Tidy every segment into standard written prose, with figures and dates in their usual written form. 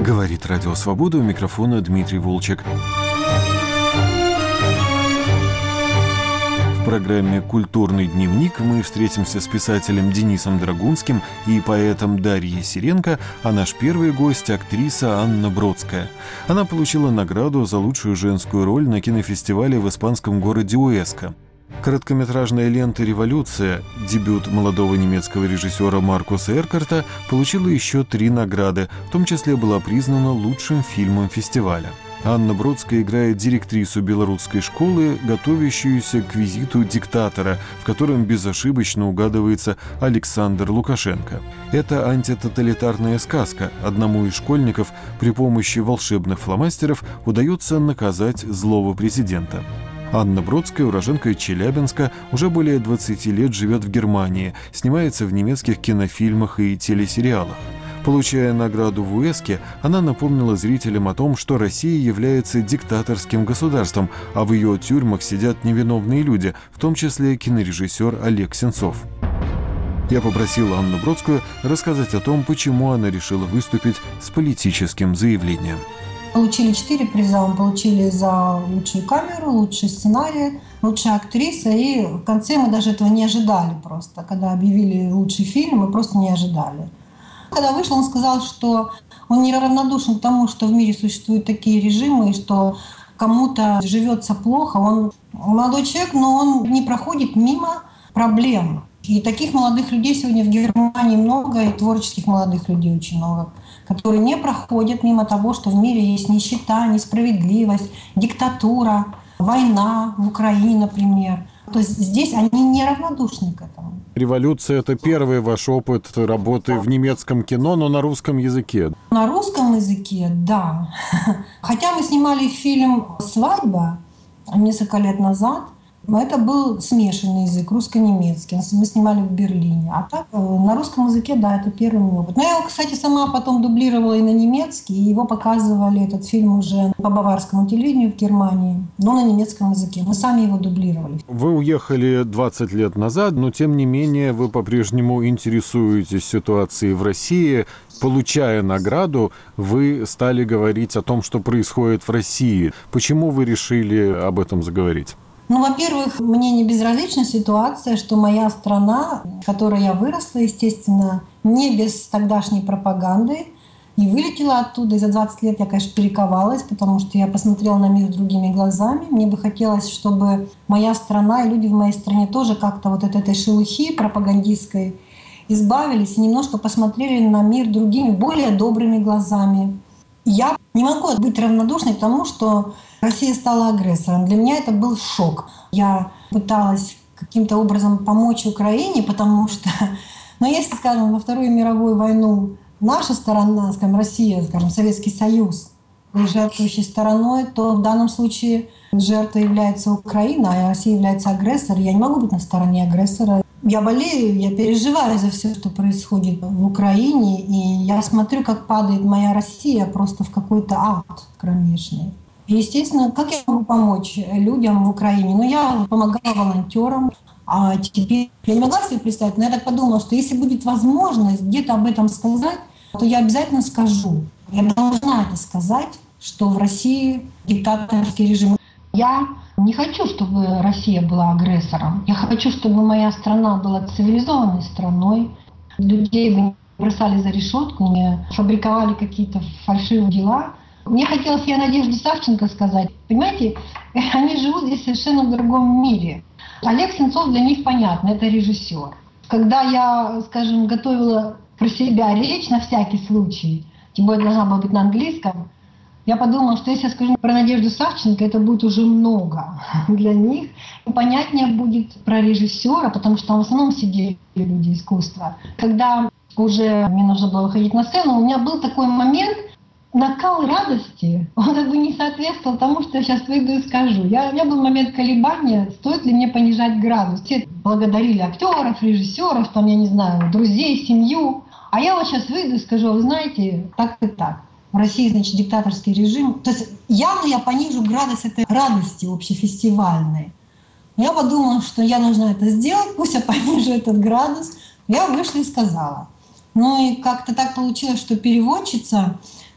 Говорит Радио Свобода, у микрофона Дмитрий Волчек. В программе «Культурный дневник» мы встретимся с писателем Денисом Драгунским и поэтом Дарьей Сиренко, а наш первый гость – актриса Анна Бродская. Она получила награду за лучшую женскую роль на кинофестивале в испанском городе Уэска. Короткометражная лента «Революция», дебют молодого немецкого режиссера Маркуса Эркарта, получила еще 3 награды, в том числе была признана лучшим фильмом фестиваля. Анна Бродская играет директрису белорусской школы, готовящуюся к визиту диктатора, в котором безошибочно угадывается Александр Лукашенко. Это антитоталитарная сказка. Одному из школьников при помощи волшебных фломастеров удается наказать злого президента. Анна Бродская, уроженка Челябинска, уже более 20 лет живет в Германии, снимается в немецких кинофильмах и телесериалах. Получая награду в Уэске, она напомнила зрителям о том, что Россия является диктаторским государством, а в ее тюрьмах сидят невиновные люди, в том числе кинорежиссер Олег Сенцов. Я попросил Анну Бродскую рассказать о том, почему она решила выступить с политическим заявлением. Получили 4 приза. Мы получили за лучшую камеру, лучший сценарий, лучшая актриса. И в конце мы даже этого не ожидали просто. Когда объявили лучший фильм, мы просто не ожидали. Когда вышел, он сказал, что он неравнодушен к тому, что в мире существуют такие режимы, и что кому-то живется плохо. Он молодой человек, но он не проходит мимо проблем. И таких молодых людей сегодня в Германии много, и творческих молодых людей очень много, которые не проходят мимо того, что в мире есть нищета, несправедливость, диктатура, война в Украине, например. То есть здесь они неравнодушны к этому. «Революция» — это первый ваш опыт работы в немецком кино, но на русском языке. На русском языке, да. Хотя мы снимали фильм «Свадьба» несколько лет назад, но это был смешанный язык, русско-немецкий. Мы снимали в Берлине. А так, на русском языке, да, это первый мой опыт. Но я его, кстати, сама потом дублировала и на немецкий. И его показывали, этот фильм, уже по баварскому телевидению в Германии, но на немецком языке. Мы сами его дублировали. Вы уехали 20 лет назад, но тем не менее вы по-прежнему интересуетесь ситуацией в России. Получая награду, вы стали говорить о том, что происходит в России. Почему вы решили об этом заговорить? Ну, во-первых, мне не безразлична ситуация, что моя страна, в которой я выросла, естественно, не без тогдашней пропаганды, и вылетела оттуда. И за 20 лет я, конечно, перековалась, потому что я посмотрела на мир другими глазами. Мне бы хотелось, чтобы моя страна и люди в моей стране тоже как-то вот от этой шелухи пропагандистской избавились и немножко посмотрели на мир другими, более добрыми глазами. Я не могу быть равнодушной к тому, что Россия стала агрессором. Для меня это был шок. Я пыталась каким-то образом помочь Украине, потому что, ну, если, скажем, во Вторую мировую войну наша сторона, скажем, Россия, скажем, Советский Союз, и жертвующей стороной, то в данном случае жертвой является Украина, а Россия является агрессором. Я не могу быть на стороне агрессора. Я болею, я переживаю за все, что происходит в Украине, и я смотрю, как падает моя Россия просто в какой-то ад кромешный. И, естественно, как я могу помочь людям в Украине? Ну, я помогала волонтерам, а теперь я не могла себе представить, но я так подумала, что если будет возможность где-то об этом сказать, то я обязательно скажу. Я должна это сказать, что в России диктаторский режим. Я не хочу, чтобы Россия была агрессором. Я хочу, чтобы моя страна была цивилизованной страной. Людей бы не бросали за решетку, не фабриковали какие-то фальшивые дела. Мне хотелось, я Надежде Савченко сказать, понимаете, они живут здесь совершенно в другом мире. Олег Сенцов для них понятно, это режиссер. Когда я, скажем, готовила про себя речь на всякий случай, тем более должна была быть на английском, я подумала, что если я скажу про Надежду Савченко, это будет уже много для них. И понятнее будет про режиссера, потому что там в основном сидели люди искусства. Когда уже мне нужно было выходить на сцену, у меня был такой момент, накал радости, он как бы не соответствовал тому, что я сейчас выйду и скажу. У меня был момент колебания, стоит ли мне понижать градус. Все благодарили актеров, режиссеров, там, я не знаю, друзей, семью. А я вот сейчас выйду и скажу, вы знаете, так и так. В России, значит, диктаторский режим. То есть явно я понижу градус этой радости общефестивальной. Я подумала, что я должна это сделать, пусть я понижу этот градус. Я вышла и сказала. Ну и как-то так получилось, что переводчица,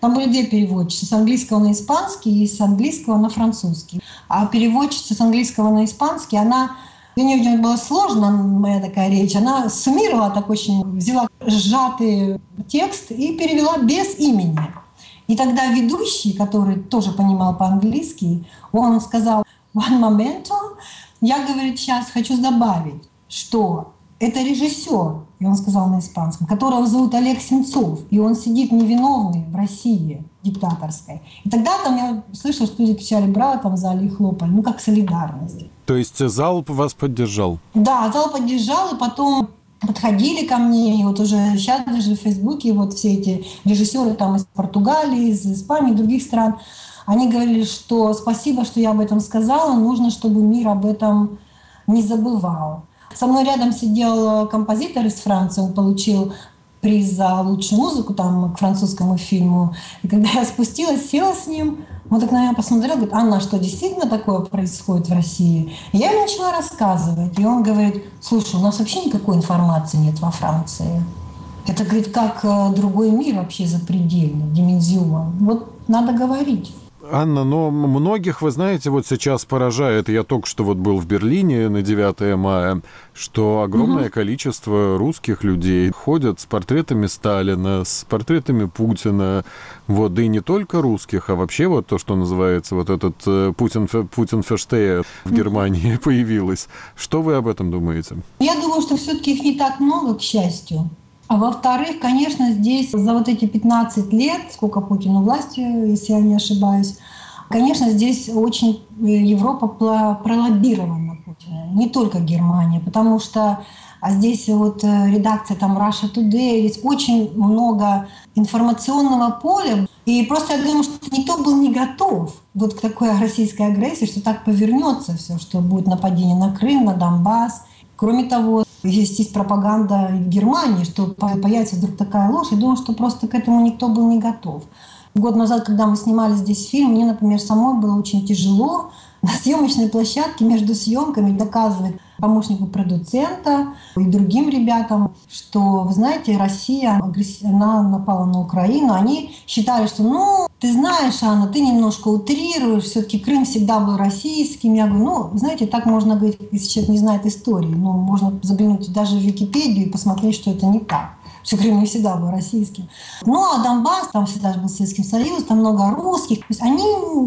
Там были две переводчицы, с английского на испанский и с английского на французский. А переводчица с английского на испанский, для нее очень было сложно, моя такая речь, она суммировала так очень, взяла сжатый текст и перевела без имени. И тогда ведущий, который тоже понимал по-английски, он сказал «one momento». Я, говорит, сейчас хочу добавить, что это режиссер, и он сказал на испанском, которого зовут Олег Сенцов, и он сидит невиновный в России диктаторской. И тогда там я слышала, что люди кричали «браво», там в зале и хлопали, как солидарность. То есть зал вас поддержал? Да, зал поддержал, и потом подходили ко мне, и вот уже сейчас даже в Фейсбуке вот все эти режиссеры там из Португалии, из Испании, других стран, они говорили, что спасибо, что я об этом сказала, нужно, чтобы мир об этом не забывал. Со мной рядом сидел композитор из Франции, он получил приз за лучшую музыку там, к французскому фильму. И когда я спустилась, села с ним, он так на меня посмотрел, говорит: «Анна, что действительно такое происходит в России?» И я ему начала рассказывать. И он говорит: «Слушай, у нас вообще никакой информации нет во Франции. Это, говорит, как другой мир вообще запредельный, димензион. Вот надо говорить». Анна, но многих, вы знаете, вот сейчас поражает, я только что вот был в Берлине на 9 мая, что огромное количество русских людей ходят с портретами Сталина, с портретами Путина, вот, да и не только русских, а вообще вот то, что называется вот этот Путин-ферштея в Германии появилось. Что вы об этом думаете? Я думаю, что все-таки их не так много, к счастью. А во-вторых, конечно, здесь за вот эти 15 лет, сколько Путину власти, если я не ошибаюсь, конечно, здесь очень Европа пролоббирована Путина, не только Германия, потому что здесь вот редакция там Russia Today, здесь очень много информационного поля. И просто я думаю, что никто был не готов вот к такой российской агрессии, что так повернется все, что будет нападение на Крым, на Донбасс. Кроме того, есть пропаганда в Германии, что появится вдруг такая ложь. Я думаю, что просто к этому никто был не готов. Год назад, когда мы снимали здесь фильм, мне, например, самой было очень тяжело на съемочной площадке между съемками доказывать помощнику продуцента и другим ребятам, что, вы знаете, Россия, она напала на Украину. Они считали, что, ты знаешь, Анна, ты немножко утрируешь, все-таки Крым всегда был российским. Я говорю, знаете, так можно говорить, если человек не знает истории. Можно заглянуть даже в Википедию и посмотреть, что это не так. Что Крым не всегда был российским. А Донбасс, там всегда был Советский Союз, там много русских. То есть они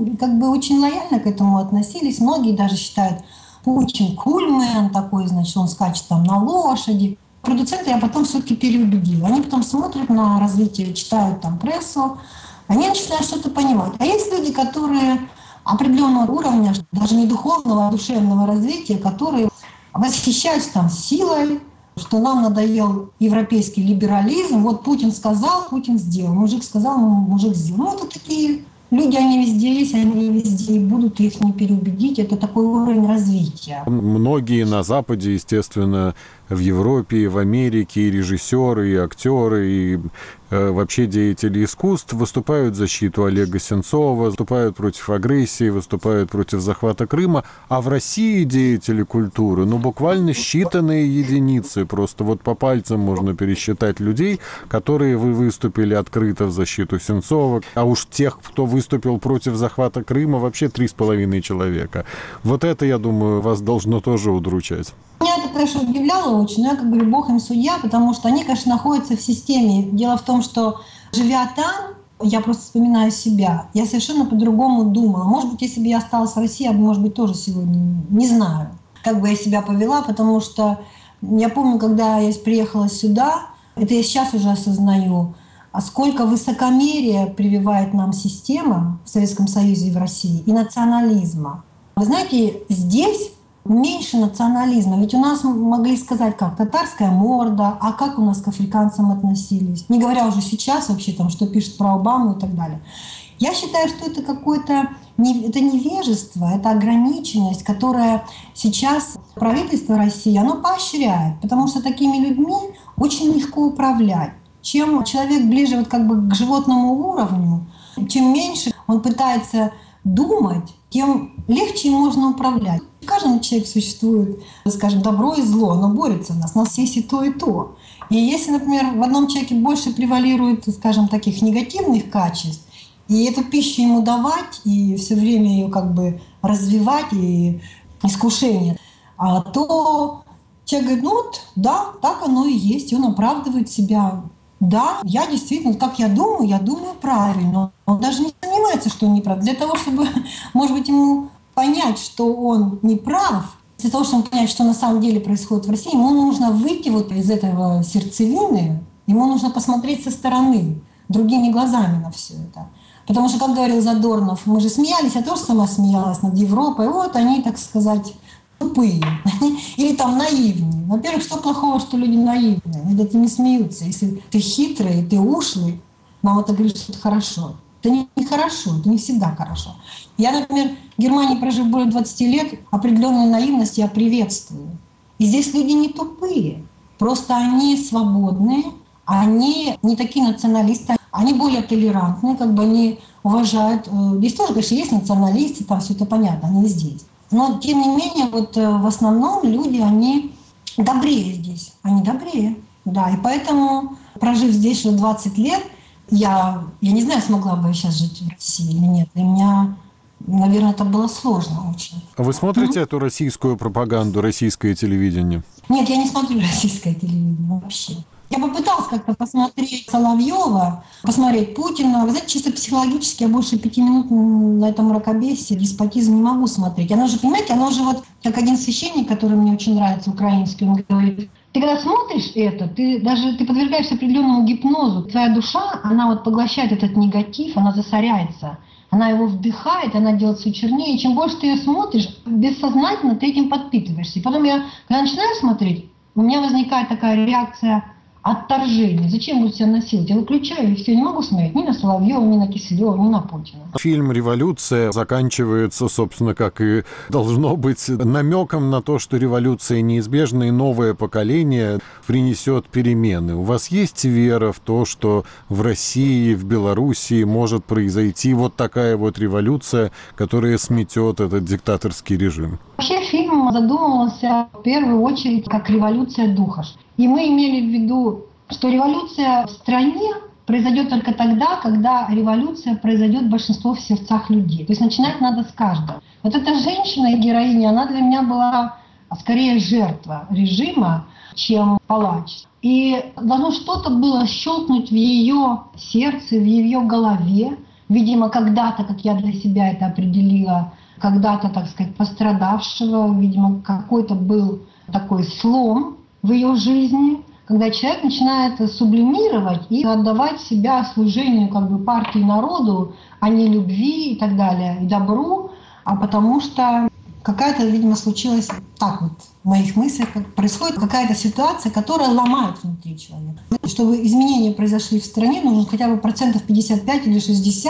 очень лояльно к этому относились. Многие даже считают, Путин кульмен такой, значит, он скачет там на лошади. Продуценты я потом все-таки переубедила. Они потом смотрят на развитие, читают там прессу, они начинают что-то понимать. А есть люди, которые определенного уровня, даже не духовного, а душевного развития, которые восхищаются там силой, что нам надоел европейский либерализм. Вот Путин сказал, Путин сделал. Мужик сказал, мужик сделал. Это такие люди, они везде есть, они везде и будут, их не переубедить. Это такой уровень развития. Многие на Западе, естественно, в Европе, и в Америке, и режиссеры, и актеры, и вообще деятели искусств выступают в защиту Олега Сенцова, выступают против агрессии, выступают против захвата Крыма. А в России деятели культуры, буквально считанные единицы. Просто вот по пальцам можно пересчитать людей, которые выступили открыто в защиту Сенцова. А уж тех, кто выступил против захвата Крыма, вообще 3,5 человека. Вот это, я думаю, вас должно тоже удручать. Меня это, конечно, удивляло очень, но я говорю, Бог им судья, потому что они, конечно, находятся в системе. Дело в том, что, живя там, я просто вспоминаю себя, я совершенно по-другому думала. Может быть, если бы я осталась в России, я бы, может быть, тоже сегодня не знаю, как бы я себя повела, потому что я помню, когда я приехала сюда, это я сейчас уже осознаю, а сколько высокомерия прививает нам система в Советском Союзе и в России, и национализма. Вы знаете, здесь меньше национализма. Ведь у нас могли сказать, как татарская морда, а как у нас к африканцам относились. Не говоря уже сейчас вообще, что пишут про Обаму и так далее. Я считаю, что это какое-то это невежество, это ограниченность, которая сейчас правительство России, оно поощряет, потому что такими людьми очень легко управлять. Чем человек ближе к животному уровню, чем меньше он пытается думать, тем легче им можно управлять. В каждом человеке существует, скажем, добро и зло, оно борется в нас. У нас есть и то, и то. И если, например, в одном человеке больше превалирует, скажем, таких негативных качеств, и эту пищу ему давать, и все время ее как бы развивать, и искушение, то человек говорит, ну вот, да, так оно и есть, и он оправдывает себя. Да, я действительно, как я думаю правильно. Он даже не сомневается, что он не прав. Для того, чтобы, может быть, ему понять, что он не прав, для того, чтобы понять, что на самом деле происходит в России, ему нужно выйти вот из этого сердцевины, ему нужно посмотреть со стороны, другими глазами на все это. Потому что, как говорил Задорнов, мы же смеялись, я тоже сама смеялась над Европой, вот они, так сказать, тупые или там наивные. Во-первых, что плохого, что люди наивные? Над этим не смеются. Если ты хитрый, ты ушлый, нам это говорит, что это хорошо. Это не хорошо, это не всегда хорошо. Я, например, в Германии, прожив более 20 лет, определенную наивность я приветствую. И здесь люди не тупые, просто они свободные, они не такие националисты, они более толерантные, как бы они уважают. Здесь тоже, конечно, есть националисты, там все это понятно, они здесь. Но, тем не менее, вот в основном люди, они добрее здесь. Они добрее, да. И поэтому, прожив здесь уже 20 лет, я не знаю, смогла бы я сейчас жить в России или нет. Для меня, наверное, это было сложно очень. А вы смотрите эту российскую пропаганду, российское телевидение? Нет, я не смотрю российское телевидение вообще. Я попыталась как-то посмотреть Соловьева, посмотреть Путина. Вы знаете, чисто психологически я больше 5 минут на этом мракобесии, деспотизм не могу смотреть. Оно же, понимаете, оно же вот, как один священник, который мне очень нравится, украинский, он говорит, ты когда смотришь это, ты подвергаешься определенному гипнозу. Твоя душа, она вот поглощает этот негатив, она засоряется. Она его вдыхает, она делает все чернее. И чем больше ты ее смотришь, бессознательно ты этим подпитываешься. И потом я, когда начинаю смотреть, у меня возникает такая реакция отторжение. Зачем буду себя насиловать? Я выключаю, и все, не могу смотреть ни на Соловьева, ни на Киселева, ни на Путина. Фильм «Революция» заканчивается, собственно, как и должно быть, намеком на то, что революция неизбежна, и новое поколение принесет перемены. У вас есть вера в то, что в России, в Белоруссии может произойти вот такая вот революция, которая сметет этот диктаторский режим? Вообще фильм задумывался в первую очередь как революция духа. И мы имели в виду, что революция в стране произойдет только тогда, когда революция произойдет большинство в сердцах людей. То есть начинать надо с каждого. Вот эта женщина, героиня, она для меня была скорее жертва режима, чем палач. И должно что-то было щелкнуть в ее сердце, в ее голове. Видимо, когда-то, как я для себя это определила, когда-то, так сказать, пострадавшего, видимо, какой-то был такой слом в ее жизни, когда человек начинает сублимировать и отдавать себя служению как бы партии, народу, а не любви и так далее, и добру, а потому что какая-то, видимо, случилась так вот в моих мыслях, как происходит какая-то ситуация, которая ломает внутри человека. Чтобы изменения произошли в стране, нужно хотя бы 55 или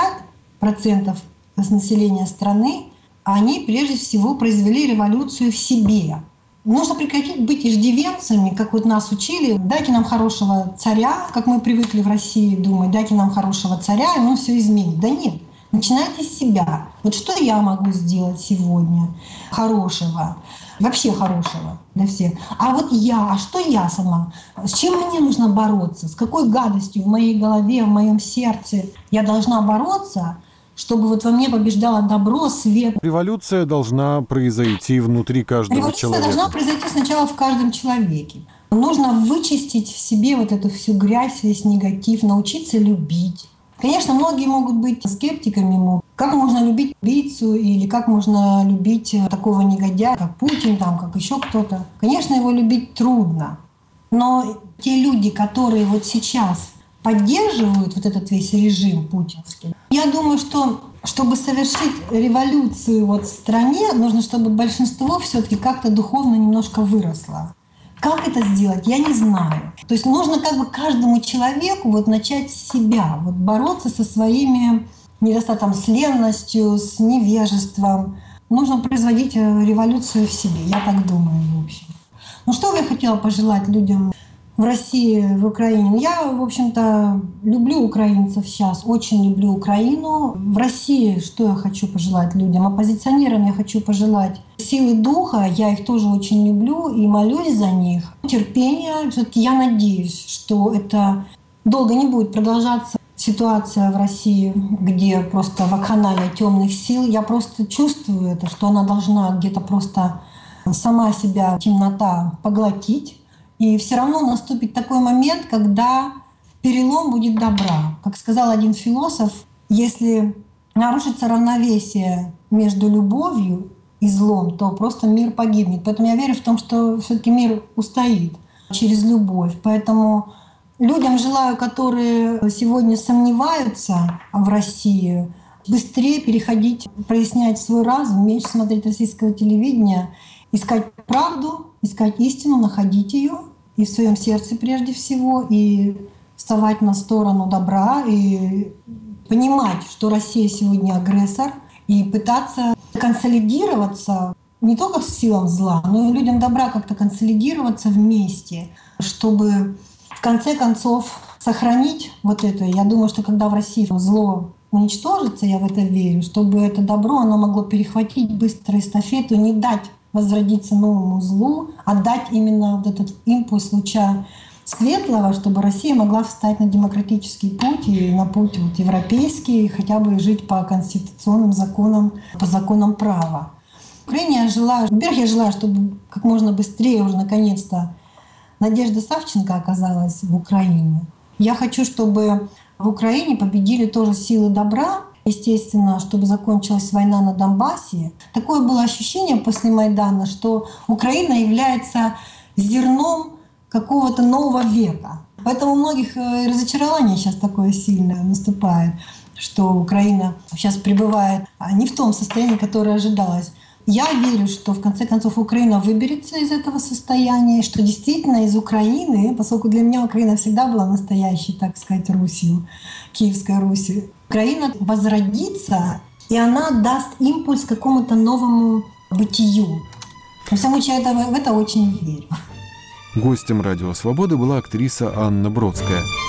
60% населения страны, они прежде всего произвели революцию в себе. Нужно прекратить быть иждивенцами, как вот нас учили. Дайте нам хорошего царя, как мы привыкли в России думать, дайте нам хорошего царя, и он все изменит. Да нет, начинайте с себя. Вот что я могу сделать сегодня хорошего, вообще хорошего для всех. А вот я, а что я сама? С чем мне нужно бороться? С какой гадостью в моей голове, в моем сердце я должна бороться, чтобы вот во мне побеждало добро, свет. Революция должна произойти внутри каждого человека. Революция должна произойти сначала в каждом человеке. Нужно вычистить в себе вот эту всю грязь, весь негатив, научиться любить. Конечно, многие могут быть скептиками, как можно любить убийцу или как можно любить такого негодяя, как Путин, там, как еще кто-то. Конечно, его любить трудно. Но те люди, которые вот сейчас поддерживают вот этот весь режим путинский. Я думаю, что чтобы совершить революцию вот в стране, нужно, чтобы большинство все-таки как-то духовно немножко выросло. Как это сделать, я не знаю. То есть нужно как бы каждому человеку вот начать с себя, вот бороться со своими недостатками, с ленностью, с невежеством. Нужно производить революцию в себе, я так думаю, в общем. Ну что бы я хотела пожелать людям в России, в Украине? Я, в общем-то, люблю украинцев сейчас, очень люблю Украину. В России что я хочу пожелать людям? Оппозиционерам я хочу пожелать силы духа, я их тоже очень люблю и молюсь за них. Терпения, все-таки я надеюсь, что это долго не будет продолжаться. ситуация в России, где просто вакханалия темных сил, я просто чувствую это, что она должна где-то просто сама себя, темнота, поглотить. И все равно наступит такой момент, когда перелом будет добра. Как сказал один философ, если нарушится равновесие между любовью и злом, то просто мир погибнет. Поэтому я верю в том, что все-таки мир устоит через любовь. Поэтому людям желаю, которые сегодня сомневаются в России, быстрее переходить, прояснять свой разум, меньше смотреть российского телевидения, искать правду, искать истину, находить ее и в своем сердце прежде всего, и вставать на сторону добра, и понимать, что Россия сегодня агрессор, и пытаться консолидироваться не только с силам зла, но и людям добра как-то консолидироваться вместе, чтобы в конце концов сохранить вот это. Я думаю, что когда в России зло уничтожится, я в это верю, чтобы это добро, оно могло перехватить быстро эстафету, не дать возродиться новому злу, а дать именно вот этот импульс луча светлого, чтобы Россия могла встать на демократический путь и на путь вот европейский, и хотя бы жить по конституционным законам, по законам права. Украине я желаю, во-первых, я желаю, чтобы как можно быстрее уже наконец-то Надежда Савченко оказалась в Украине. Я хочу, чтобы в Украине победили тоже силы добра, естественно, чтобы закончилась война на Донбассе. Такое было ощущение после Майдана, что Украина является зерном какого-то нового века. Поэтому у многих разочарование сейчас такое сильное наступает, что Украина сейчас пребывает не в том состоянии, которое ожидалось. Я верю, что в конце концов Украина выберется из этого состояния, что действительно из Украины, поскольку для меня Украина всегда была настоящей, так сказать, Русью, Киевской Русью, Украина возродится, и она даст импульс какому-то новому бытию. Во всяком случае, я в это очень верю. Гостем «Радио Свободы» была актриса Анна Бродская.